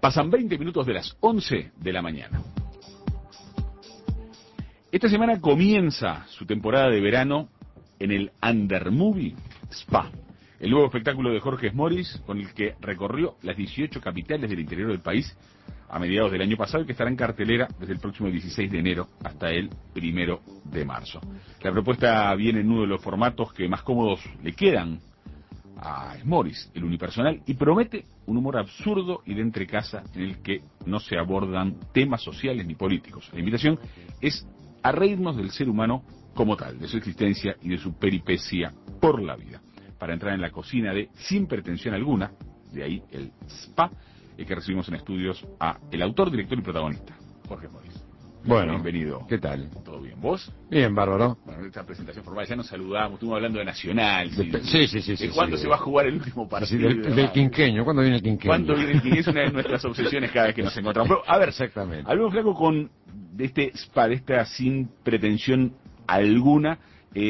Pasan 20 minutos de las 11 de la mañana. Esta semana comienza su temporada de verano en el Undermovie Spa, el nuevo espectáculo de Jorge Smoris, con el que recorrió las 18 capitales del interior del país a mediados del año pasado y que estará en cartelera desde el próximo 16 de enero hasta el 1 de marzo. La propuesta viene en uno de los formatos que más cómodos le quedan a Smoris, el unipersonal, y promete un humor absurdo y de entrecasa en el que no se abordan temas sociales ni políticos. La invitación es a reírnos del ser humano como tal, de su existencia y de su peripecia por la vida, para entrar en la cocina de sin pretensión alguna, de ahí el spa, que recibimos en estudios a el autor, director y protagonista, Jorge Smoris. Bueno, bienvenido. ¿Qué tal? ¿Todo bien? ¿Vos? Bien, bárbaro. Bueno, esta presentación formal, ya nos saludamos, estuvimos hablando de Nacional. Sí. ¿De cuándo se va a jugar el último partido? Del quinqueño. ¿Cuándo viene el quinqueño? ¿Cuándo viene el quinqueño? Es una de nuestras obsesiones cada vez que nos encontramos. Pero, a ver, exactamente. Hablemos, Flaco, de este spa, de esta sin pretensión alguna.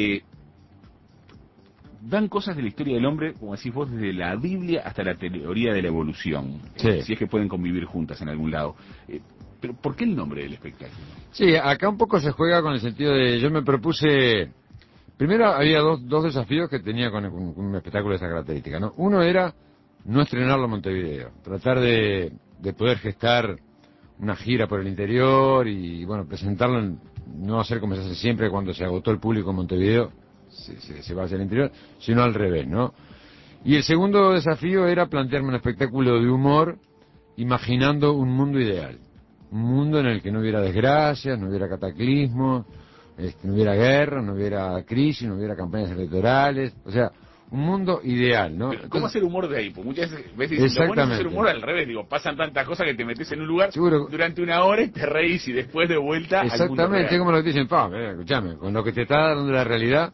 Dan cosas de la historia del hombre, como decís vos, desde la Biblia hasta la teoría de la evolución. Sí. Si es que pueden convivir juntas en algún lado. Pero, ¿por qué el nombre del espectáculo? Sí, acá un poco se juega con el sentido de... Yo me propuse... Primero había dos desafíos que tenía con un espectáculo de esa característica, ¿no? Uno era no estrenarlo en Montevideo. Tratar de poder gestar una gira por el interior y, bueno, presentarlo, no hacer como se hace siempre cuando se agotó el público en Montevideo, se va hacia el interior, sino al revés, ¿no? Y el segundo desafío era plantearme un espectáculo de humor imaginando un mundo ideal. Un mundo en el que no hubiera desgracias, no hubiera cataclismos, no hubiera guerra, no hubiera crisis, no hubiera campañas electorales, o sea, un mundo ideal, ¿no? Pero, ¿cómo hacer humor de ahí? Pues muchas veces dicen, lo bueno es hacer humor al revés, digo, pasan tantas cosas que te metes en un lugar durante una hora y te reís y después de vuelta al mundo real. Exactamente, es como lo que dicen, escúchame, con lo que te está dando la realidad.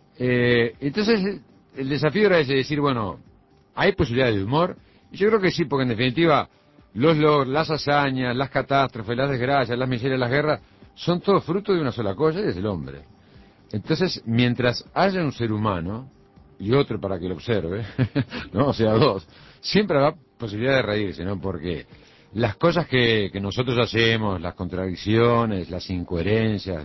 Entonces, el desafío era ese, decir, bueno, hay posibilidades de humor, y yo creo que sí, porque en definitiva, las hazañas, las catástrofes, las desgracias, las miserias, las guerras, son todos fruto de una sola cosa, y es el hombre. Entonces, mientras haya un ser humano, y otro para que lo observe, ¿no? O sea, dos, siempre habrá posibilidad de reírse, ¿no? Porque las cosas que nosotros hacemos, las contradicciones, las incoherencias,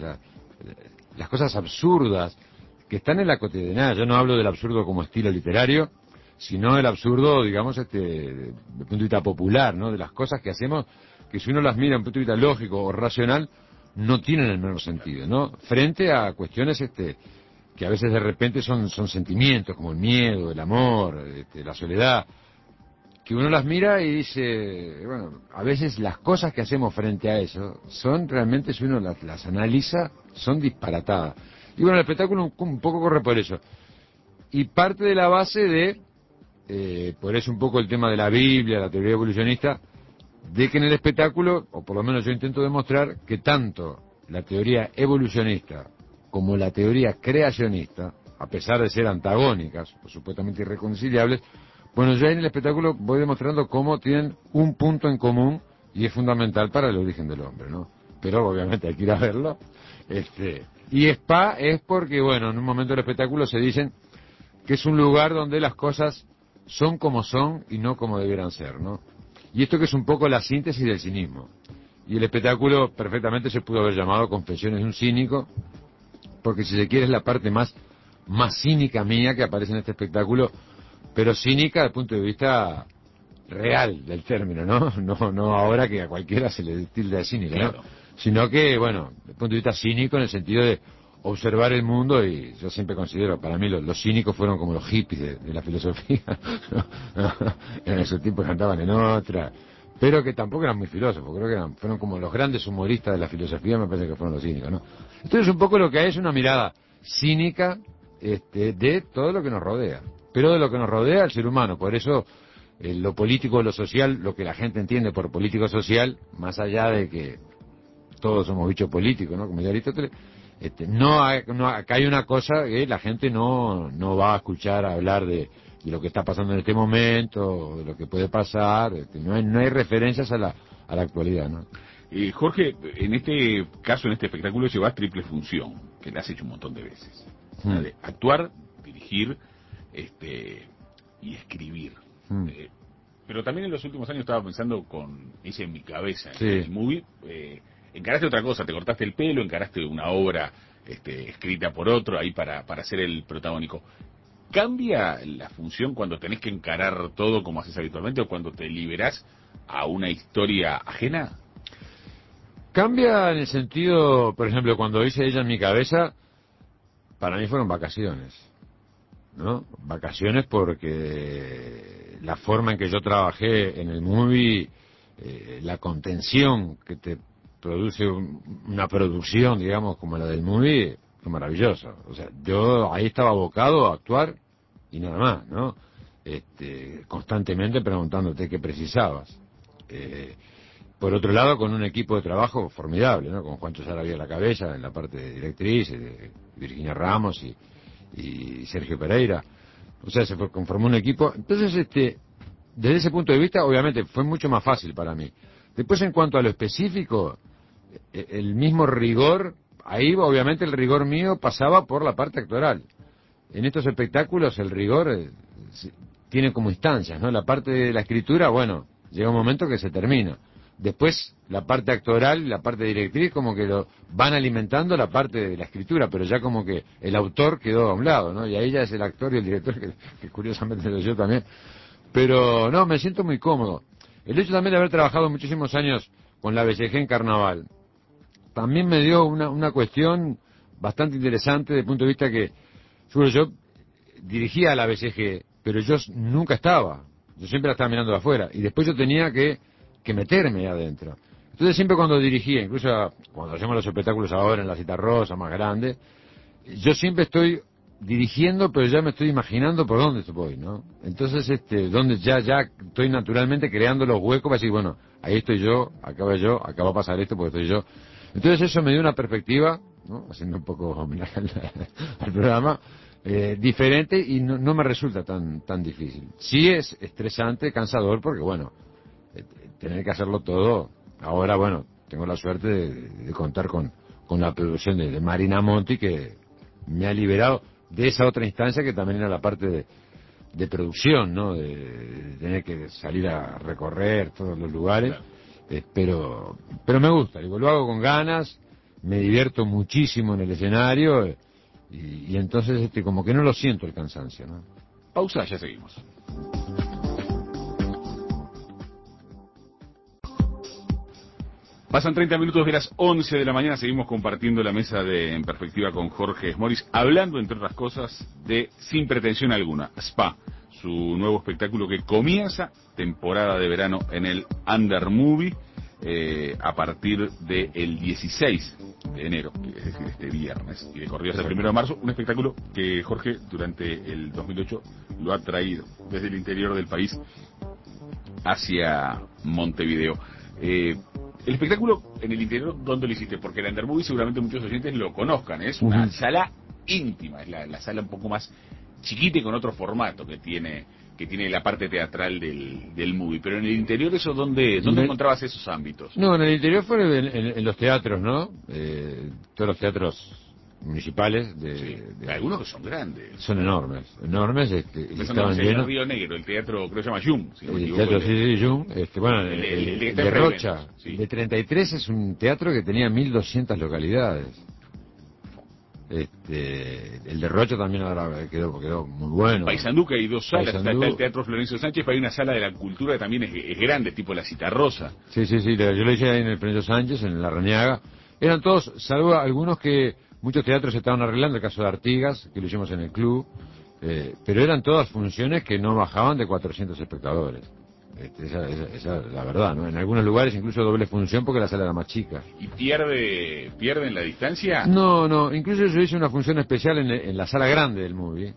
las cosas absurdas que están en la cotidianidad, yo no hablo del absurdo como estilo literario, sino el absurdo, digamos, de punto de vista popular, ¿no? De las cosas que hacemos, que si uno las mira en punto de vista lógico o racional, no tienen el menor sentido, ¿no? Frente a cuestiones, que a veces de repente son sentimientos, como el miedo, el amor, la soledad, que uno las mira y dice, bueno, a veces las cosas que hacemos frente a eso son realmente, si uno las analiza, son disparatadas. Y bueno, el espectáculo un poco corre por eso. Y parte de la base por eso un poco el tema de la Biblia, la teoría evolucionista, de que en el espectáculo, o por lo menos yo intento demostrar, que tanto la teoría evolucionista como la teoría creacionista, a pesar de ser antagónicas, o supuestamente irreconciliables, bueno, yo en el espectáculo voy demostrando cómo tienen un punto en común y es fundamental para el origen del hombre, ¿no? Pero obviamente hay que ir a verlo. Y Spa es porque, bueno, en un momento del espectáculo se dicen que es un lugar donde las cosas son como son y no como debieran ser, ¿no? Y esto que es un poco la síntesis del cinismo. Y el espectáculo perfectamente se pudo haber llamado Confesiones de un cínico, porque si se quiere es la parte más cínica mía que aparece en este espectáculo, pero cínica desde el punto de vista real del término, ¿no? No ahora que a cualquiera se le tilda de cínico, ¿no? Claro. Sino que, bueno, desde el punto de vista cínico en el sentido de observar el mundo, y yo siempre considero, para mí los cínicos fueron como los hippies de la filosofía, en esos tiempos cantaban en otra, pero que tampoco eran muy filósofos, creo que fueron como los grandes humoristas de la filosofía, me parece que fueron los cínicos, ¿no? Entonces un poco lo que hay es una mirada cínica de todo lo que nos rodea, pero de lo que nos rodea al ser humano, por eso lo político, lo social, lo que la gente entiende por político social, más allá de que todos somos bichos políticos, ¿no? Como decía Aristóteles, acá hay una cosa que la gente no va a escuchar hablar de lo que está pasando en este momento, de lo que puede pasar, no hay referencias a la actualidad, ¿no? Jorge, en este caso, en este espectáculo, llevas triple función, que la has hecho un montón de veces. La de actuar, dirigir, y escribir. Pero también en los últimos años estaba pensando hice en mi cabeza, Sí. en el movie, encaraste otra cosa, te cortaste el pelo, encaraste una obra escrita por otro ahí para ser el protagónico. ¿Cambia la función cuando tenés que encarar todo como haces habitualmente o cuando te liberás a una historia ajena? Cambia en el sentido, por ejemplo, cuando hice Ella en mi cabeza, para mí fueron vacaciones, ¿no? Vacaciones porque la forma en que yo trabajé en el movie, la contención que te produce una producción, digamos, como la del movie, fue maravillosa. O sea, yo ahí estaba abocado a actuar y nada más, ¿no? Constantemente preguntándote qué precisabas. Por otro lado, con un equipo de trabajo formidable, ¿no? Con Juancho Saravia a la cabeza, en la parte de directriz, Virginia Ramos y Sergio Pereira. O sea, conformó un equipo. Entonces, desde ese punto de vista, obviamente, fue mucho más fácil para mí. Después, en cuanto a lo específico, el mismo rigor, ahí obviamente el rigor mío pasaba por la parte actoral. En estos espectáculos el rigor tiene como instancias, ¿no? La parte de la escritura, bueno, llega un momento que se termina. Después, la parte actoral, la parte directriz, como que lo van alimentando la parte de la escritura, pero ya como que el autor quedó a un lado, ¿no? Y ahí ya es el actor y el director, que curiosamente lo yo también. Pero, no, me siento muy cómodo. El hecho también de haber trabajado muchísimos años con la BCG en Carnaval, también me dio una cuestión bastante interesante desde el punto de vista que, seguro yo dirigía a la BCG, pero yo nunca estaba. Yo siempre la estaba mirando de afuera. Y después yo tenía que meterme ahí adentro. Entonces siempre cuando dirigía, incluso cuando hacemos los espectáculos ahora en la Citarrosa más grande, yo siempre estoy dirigiendo, pero ya me estoy imaginando por dónde voy, ¿no? Entonces, donde ya estoy naturalmente creando los huecos para decir, bueno, ahí estoy yo, acá voy yo, acá va a pasar esto porque estoy yo. Entonces eso me dio una perspectiva, ¿no? Haciendo un poco homenaje al programa, diferente y no me resulta tan difícil. Sí es estresante, cansador, porque bueno, tener que hacerlo todo. Ahora, bueno, tengo la suerte de contar con la producción de Marina Monti, que me ha liberado de esa otra instancia que también era la parte de producción, ¿no? De tener que salir a recorrer todos los lugares. Claro. Pero me gusta, digo, lo hago con ganas, me divierto muchísimo en el escenario y entonces como que no lo siento el cansancio, ¿no? Pausa, ya seguimos. Pasan 30 minutos de las 11 de la mañana, seguimos compartiendo la mesa de En Perspectiva con Jorge Smoris, hablando, entre otras cosas, de Sin Pretensión Alguna, Spa, su nuevo espectáculo que comienza temporada de verano en el Under Movie, a partir del 16 de enero, es decir, este viernes, y de corrido hasta el 1 de marzo, un espectáculo que Jorge durante el 2008 lo ha traído desde el interior del país hacia Montevideo. El espectáculo en el interior, ¿dónde lo hiciste? Porque el Under Movie seguramente muchos oyentes lo conozcan. Es una sala íntima, es la sala un poco más chiquita y con otro formato que tiene la parte teatral del movie. Pero en el interior, ¿eso dónde encontrabas esos ámbitos? No, en el interior fue en los teatros, ¿no? Todos los teatros municipales algunos que son grandes. Son enormes. Estaban llenos. Río Negro, el teatro creo que se llama Jung, si no me equivoco. El teatro Jung, bueno, el de Rocha, sí. De 33 es un teatro que tenía 1200 localidades. El de Rocha también ahora quedó muy bueno. Paysandú, que hay dos salas, está el Teatro Florencio Sánchez, pero hay una sala de la cultura que también es grande, tipo la Citarrosa. Sí, yo lo hice ahí en el Florencio Sánchez, en la Rañaga. Eran todos, salvo algunos que muchos teatros estaban arreglando, el caso de Artigas, que lo hicimos en el club, pero eran todas funciones que no bajaban de 400 espectadores. Esa es la verdad, ¿no? En algunos lugares incluso doble función porque la sala era más chica. ¿Y pierden la distancia? No, incluso yo hice una función especial en la sala grande del movie,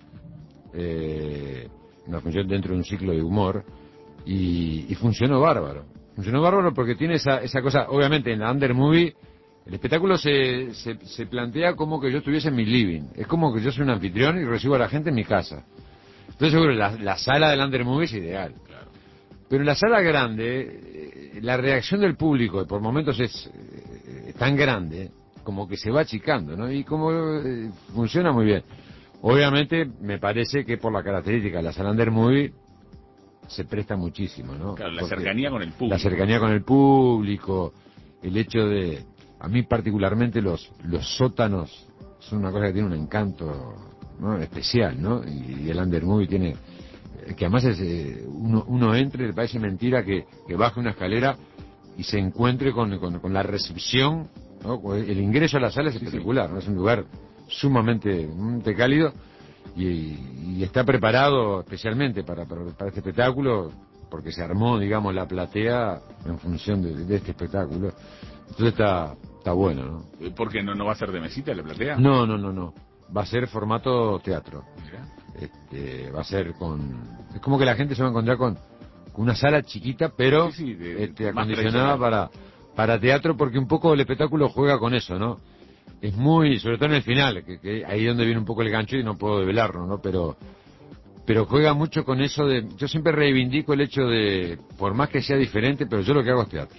una función dentro de un ciclo de humor, y funcionó bárbaro. Funcionó bárbaro porque tiene esa cosa, obviamente en la Under Movie, el espectáculo se plantea como que yo estuviese en mi living. Es como que yo soy un anfitrión y recibo a la gente en mi casa. Entonces seguro la sala del Under Movie es ideal. Claro. Pero en la sala grande, la reacción del público por momentos es tan grande, como que se va achicando, ¿no? Y como funciona muy bien. Obviamente me parece que por la característica de la sala Under Movie, se presta muchísimo, ¿no? Claro, la Porque cercanía con el público. la cercanía con el público, el hecho de, a mí particularmente los sótanos son una cosa que tiene un encanto, ¿no?, especial, ¿no? Y el Under Movie tiene, que además es, uno entre, le parece mentira que baje una escalera y se encuentre con la recepción, ¿no? El ingreso a la sala es espectacular, ¿no? Es un lugar sumamente cálido y está preparado especialmente para este espectáculo, porque se armó, digamos, la platea en función de este espectáculo. Entonces está bueno, ¿no? ¿Por qué no va a ser de mesita la platea? No. Va a ser formato teatro. Mirá. Va a ser es como que la gente se va a encontrar con una sala chiquita, pero Sí, más acondicionada para teatro, porque un poco el espectáculo juega con eso, ¿no? Es muy, sobre todo en el final, que ahí es donde viene un poco el gancho y no puedo develarlo, ¿no? Pero juega mucho con eso de, yo siempre reivindico el hecho de, por más que sea diferente, pero yo lo que hago es teatro.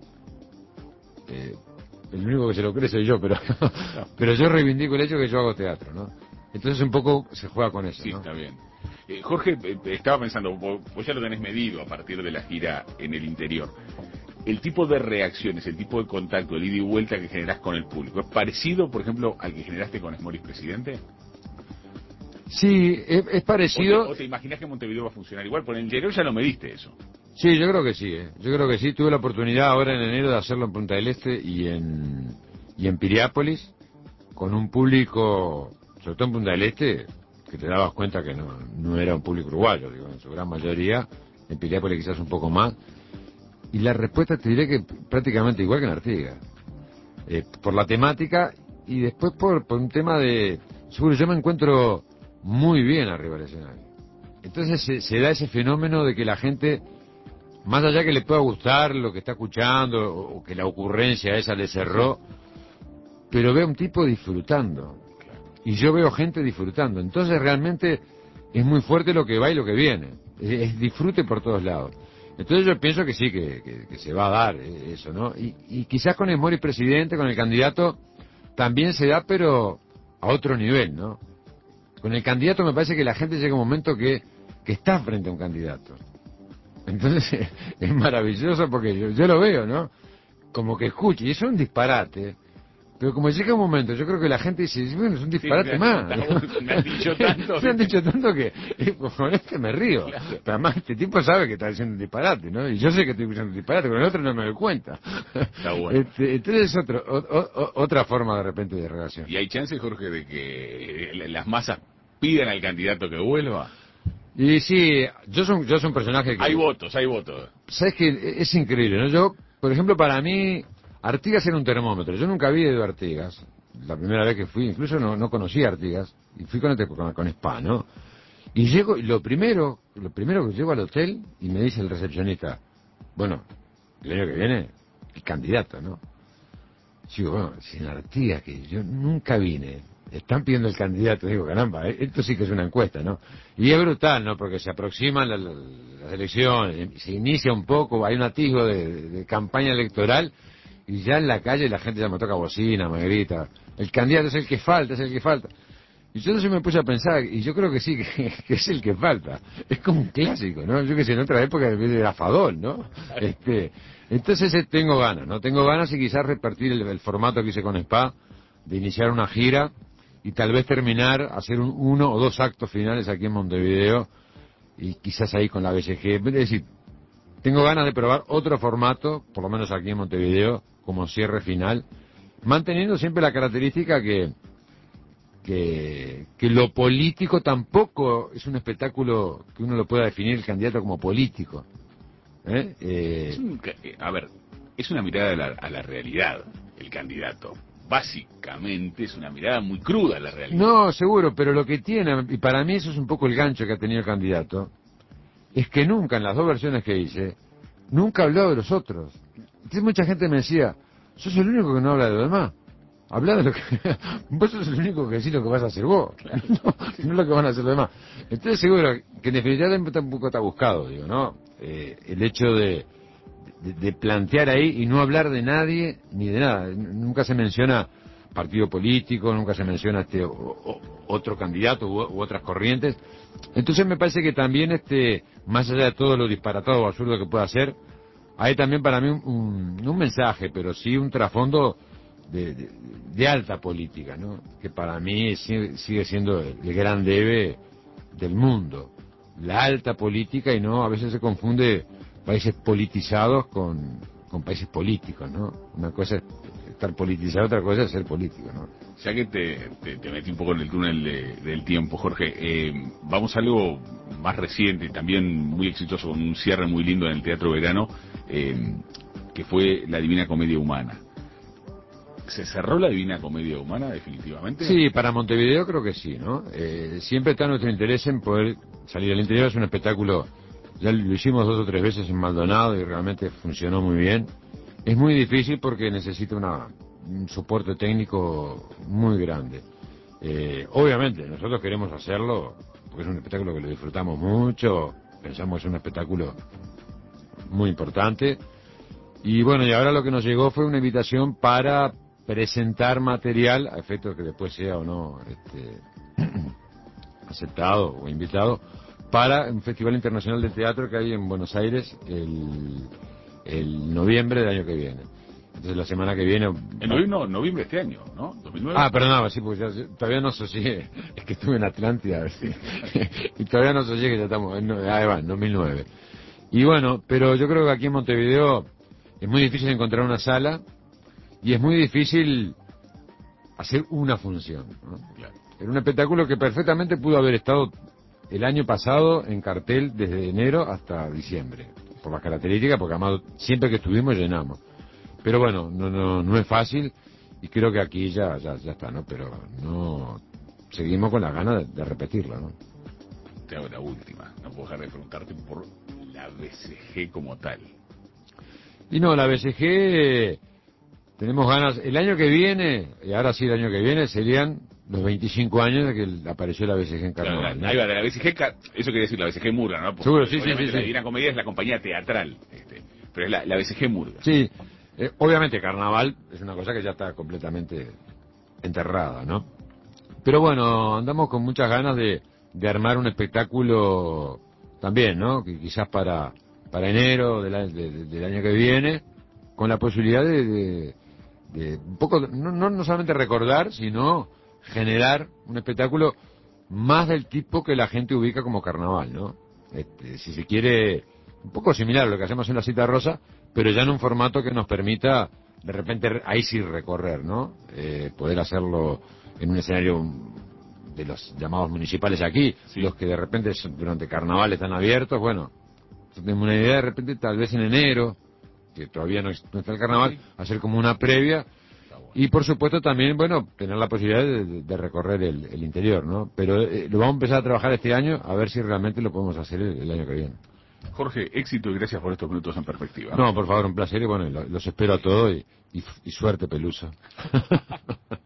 El único que se lo cree soy yo, pero yo reivindico el hecho que yo hago teatro, ¿no? Entonces un poco se juega con eso, Sí, ¿no? está bien. Jorge, estaba pensando, vos ya lo tenés medido a partir de la gira en el interior. El tipo de reacciones, el tipo de contacto, el ida y vuelta que generás con el público, ¿es parecido, por ejemplo, al que generaste con Smoris Presidente? Sí, es parecido. ¿O te imaginás que Montevideo va a funcionar igual? Por el interior ya lo mediste eso. Sí, yo creo que sí, ¿eh? Yo creo que sí. Tuve la oportunidad ahora en enero de hacerlo en Punta del Este y en Piriápolis, con un público, sobre todo en Punta del Este, que te dabas cuenta que no era un público uruguayo, digo, en su gran mayoría, en Piriápolis quizás un poco más. Y la respuesta te diré que prácticamente igual que en Artigas. Por la temática y después por un tema de... Seguro, yo me encuentro muy bien arriba del escenario. Entonces se da ese fenómeno de que la gente, más allá que le pueda gustar lo que está escuchando o que la ocurrencia esa le cerró, pero ve a un tipo disfrutando. Y yo veo gente disfrutando. Entonces realmente es muy fuerte lo que va y lo que viene. Es disfrute por todos lados. Entonces yo pienso que sí, que se va a dar eso, ¿no? Y quizás con el Mori presidente, con el candidato, también se da, pero a otro nivel, ¿no? Con el candidato me parece que la gente llega a un momento que está frente a un candidato. Entonces es maravilloso porque yo lo veo, ¿no? Como que escucha, y eso es un disparate. Pero como llega un momento, yo creo que la gente dice, bueno, es un disparate sí, más. Me han dicho tanto. Me han dicho tanto que con este me río. Claro. Pero además este tipo sabe que está diciendo un disparate, ¿no? Y yo sé que estoy diciendo un disparate, con el otro no me doy cuenta. Está bueno. Entonces es otra forma de repente de relación. ¿Y hay chance, Jorge, de que las masas pidan al candidato que vuelva? Y sí, yo soy un personaje que... Hay votos. ¿Sabes qué? Es increíble, ¿no? Yo, por ejemplo, para mí, Artigas era un termómetro. Yo nunca había ido a Artigas. La primera vez que fui, incluso no conocí a Artigas. Y fui con Spa, ¿no? Y llego, y lo primero que llego al hotel y me dice el recepcionista, bueno, el año que viene, el candidato, ¿no? Digo, bueno, si en Artigas, que yo nunca vine, están pidiendo el candidato, digo, caramba, esto sí que es una encuesta, ¿no? Y es brutal, ¿no? Porque se aproximan las elecciones, se inicia un poco, hay un atisbo de campaña electoral, y ya en la calle la gente ya me toca bocina, me grita, el candidato es el que falta. Y yo entonces me puse a pensar, y yo creo que sí, que es el que falta. Es como un clásico, ¿no? Yo que sé, en otra época era Fadol, ¿no? Entonces tengo ganas, ¿no? Tengo ganas y quizás repartir el formato que hice con Spa, de iniciar una gira y tal vez terminar, hacer uno o dos actos finales aquí en Montevideo y quizás ahí con la BCG. Es decir, tengo ganas de probar otro formato, por lo menos aquí en Montevideo, como cierre final, manteniendo siempre la característica que lo político tampoco es un espectáculo que uno lo pueda definir el candidato como político. A ver, es una mirada a la realidad, el candidato. Básicamente es una mirada muy cruda a la realidad. No, seguro, pero lo que tiene, y para mí eso es un poco el gancho que ha tenido el candidato, es que nunca, en las dos versiones que hice, nunca ha hablado de los otros. Entonces mucha gente me decía, sos el único que no habla de los demás. Habla de lo que... Vos sos el único que decís lo que vas a hacer vos, claro. no lo que van a hacer los demás. Entonces seguro que en definitiva tampoco está buscado, digo, ¿no? El hecho de plantear ahí y no hablar de nadie ni de nada. Nunca se menciona, partido político, nunca se menciona otro candidato u otras corrientes. Entonces me parece que también más allá de todo lo disparatado o absurdo que pueda ser, hay también para mí no un mensaje, pero sí un trasfondo de alta política, ¿no? Que para mí sigue siendo el gran debe del mundo. La alta política, y no, a veces se confunde países politizados con países políticos, ¿no? Una cosa es estar politizado, otra cosa es ser político, ¿no? Ya que te metí un poco en el túnel del tiempo, Jorge, vamos a algo más reciente, también muy exitoso, con un cierre muy lindo en el Teatro Verano, que fue La Divina Comedia Humana. ¿Se cerró La Divina Comedia Humana definitivamente? Sí, para Montevideo creo que sí, ¿no? Siempre está nuestro interés en poder salir al interior. Es un espectáculo, ya lo hicimos 2 o 3 veces en Maldonado y realmente funcionó muy bien. Es muy difícil porque necesita un soporte técnico muy grande. Obviamente, nosotros queremos hacerlo porque es un espectáculo que lo disfrutamos mucho, pensamos que es un espectáculo muy importante. Y bueno, y ahora lo que nos llegó fue una invitación para presentar material, a efectos que después sea o no aceptado o invitado, para un festival internacional de teatro que hay en Buenos Aires el noviembre del año que viene. Entonces la semana que viene... En noviembre de este año, ¿no? 2009. Ah, perdón, sí, porque todavía no sosiegué. Es que estuve en Atlántida, ¿sí? Y todavía no sosiegué, que ya estamos en 2009. Y bueno, pero yo creo que aquí en Montevideo es muy difícil encontrar una sala y es muy difícil hacer una función, ¿no? Claro. Era un espectáculo que perfectamente pudo haber estado el año pasado en cartel desde enero hasta diciembre, por las características, porque además siempre que estuvimos llenamos. Pero bueno, no es fácil y creo que aquí ya está, ¿no? Pero no seguimos con las ganas de repetirlo, ¿no? Te hago la última, no puedo dejar de preguntarte por la BCG como tal. Y no, la BCG tenemos ganas, el año que viene, y ahora sí el año que viene, serían los 25 años de que apareció la BCG en Carnaval, Claro, ¿no? ahí va, de la BCG, eso quiere decir la BCG Murga, ¿no? Porque Seguro, sí, obviamente sí. La Divina Comedia es la compañía teatral, pero es la BCG Murga. Sí, obviamente Carnaval es una cosa que ya está completamente enterrada, ¿no? Pero bueno, andamos con muchas ganas de armar un espectáculo también, ¿no? Que quizás para enero del año que viene, con la posibilidad de un poco, no solamente recordar, sino generar un espectáculo más del tipo que la gente ubica como Carnaval, ¿no? Si se quiere, un poco similar a lo que hacemos en la Cita Rosa, pero ya en un formato que nos permita, de repente, ahí sí recorrer, ¿no? Poder hacerlo en un escenario de los llamados municipales aquí, Sí. los que de repente durante Carnaval están abiertos, bueno, tenemos una idea de repente, tal vez en enero, que todavía no está el Carnaval, Sí. hacer como una previa. Y por supuesto también, bueno, tener la posibilidad de recorrer el interior, ¿no? Pero lo vamos a empezar a trabajar este año, a ver si realmente lo podemos hacer el año que viene. Jorge, éxito y gracias por estos minutos en perspectiva. No, por favor, un placer y bueno, los espero a todos y suerte, Pelusa.